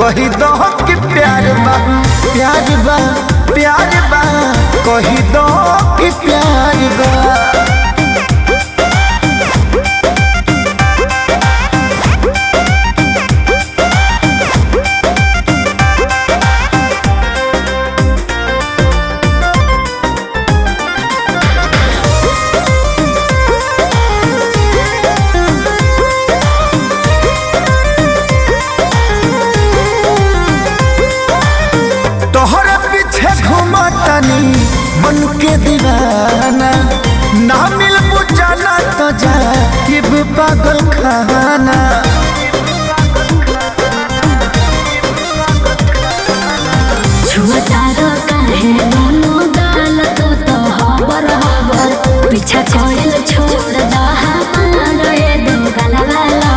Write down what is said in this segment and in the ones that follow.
कही दो कि प्यार बा प्यार बा प्यार बा कही दो कि प्यार बा। घुमतनी मन के दीवाना ना मिल बुझाना तो जाइब पागल खाना। छुआतारो काहे दोनों गाल तो हबर हबर पीछा कोइल छोड़ दा हमारा ये दो गलवाला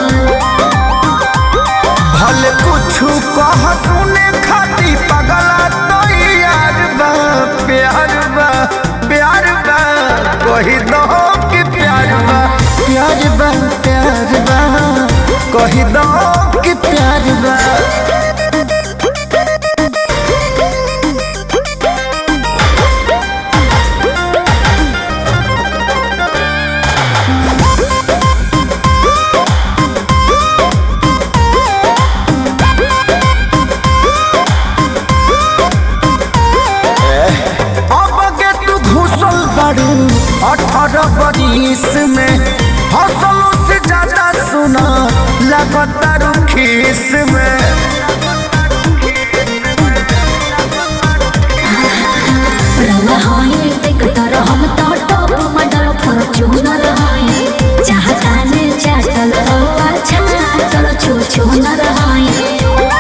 भले कुछ कह सुने खाती पगला तो यार बा प्यार बा प्यार बा कही दो कि प्यार बा प्यार बा प्यार बा कही दो कि प्यार बा। बारू 18 बरिस में हौसलों से ज्यादा सुना लगातार खीस में। हम तो टॉप मॉडल फॉर्च्यूनर हैं चाहता ने चल अच्छा चलो छूछूनर हैं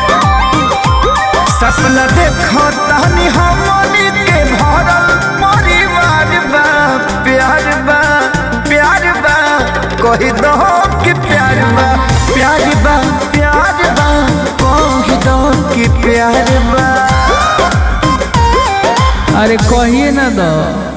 सपना देखो तहनी हमनी के भरल परिवार बा प्यार बा प्यार बा कही दो कि प्यार बा प्यार बा प्यार बा कही दो कि प्यार बा। अरे कहिए ना दो।